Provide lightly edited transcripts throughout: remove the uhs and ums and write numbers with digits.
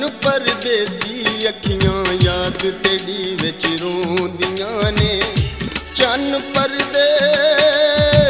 चन्न परदेसी अखियां याद तेरी विच रोंदियां ने। चन्न परदेसी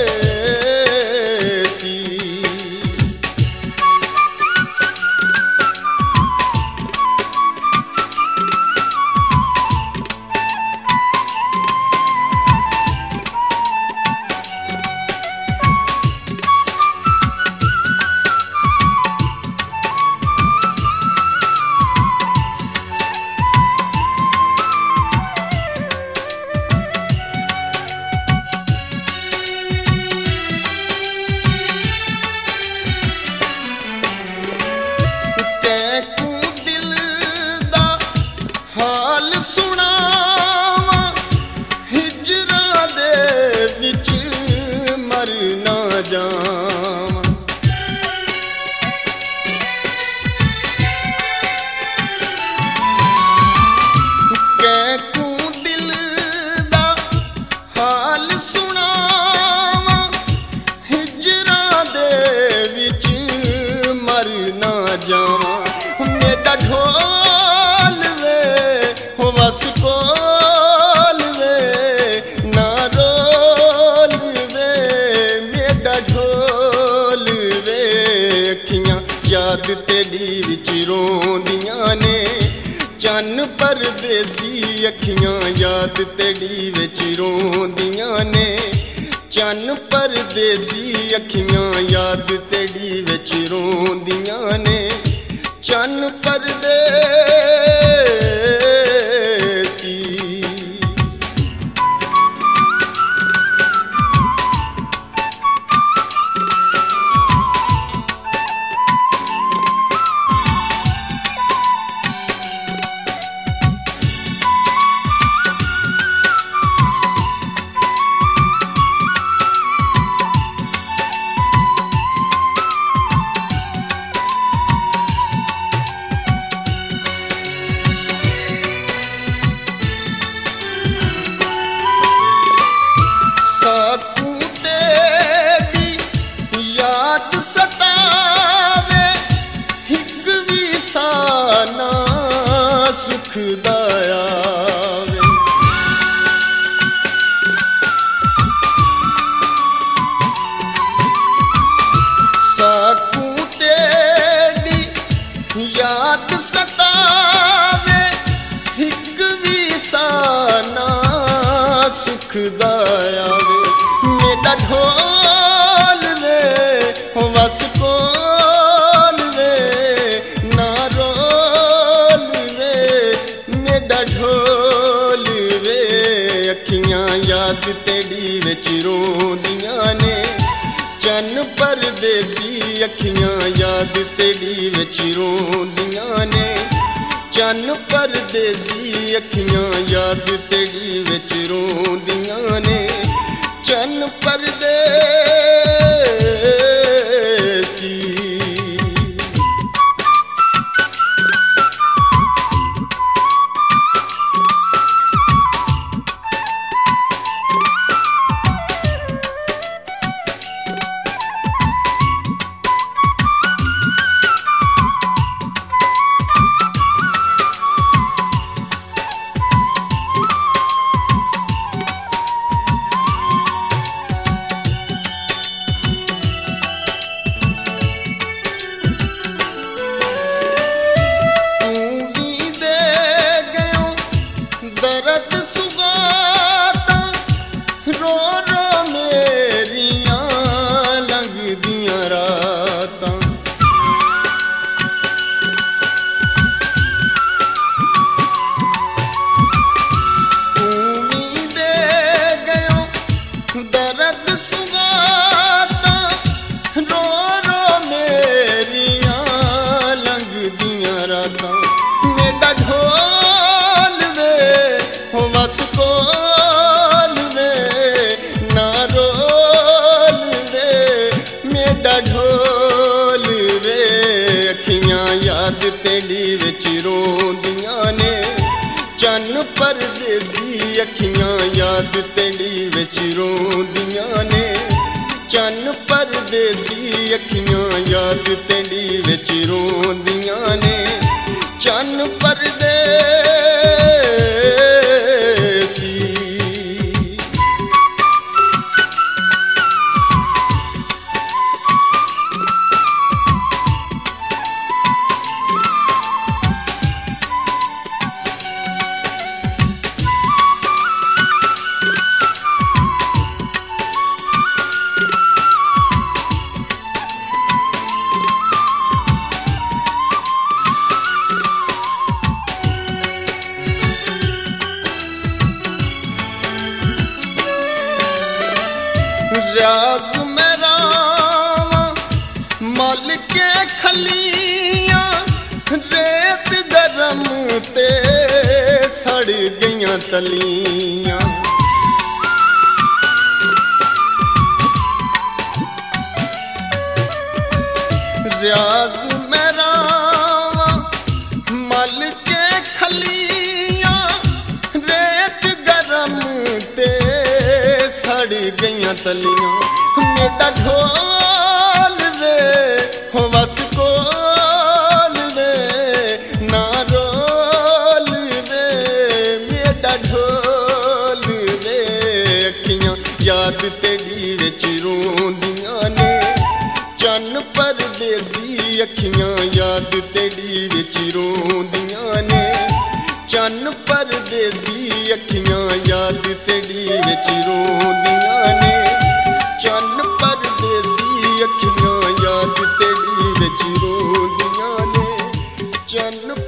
याद तेरी विच रोंदियां ने। चन्न परदेसी अखियां याद तेरी विच रोंदियां ने। चन्न परदेसी अखियां याद तेरी विच रोंदियां ने। चन्न परदेसी याद सतावे हिक भी साना सुख दायावे। मेरा ढोल वे वस कोल वे ना रोल वे। मेरा ढोल वे अखियां याद तेरी विच रोंदियां ने। चन्न परदेसी अखियां याद तेरी विच रोंदियां ने। चन्न परदेसी अखियां याद तेरी विच रोंदियां ने। चन्न परदेसी चन्न परदेसी अखियां याद तेरी विच रोंदियां ने। चन्न परदेसी अखियां याद तेरी विच रोंदियां ने। चन्न परदेसी। रियाज मेरा मल के खलियां रेत गरम ते सड़ गईयां तलियां। रियाज मेरा मल के खलियां रेत गरम ते सड़ गईयां तलियां। मेरा ढोल वे हो बस कोल वे ना रोल वे। मेरा ढोल वे अखियां याद तेरी विच रोंदियां ने। चन्न परदेसी अखियां याद तेरी विच रोंदियां ने। चन्न परदेसी अखियां याद तेरी विच रोंदियां ने। चन्न परदेसी अखियां याद तेरी विच रोंदियां ने। चन्न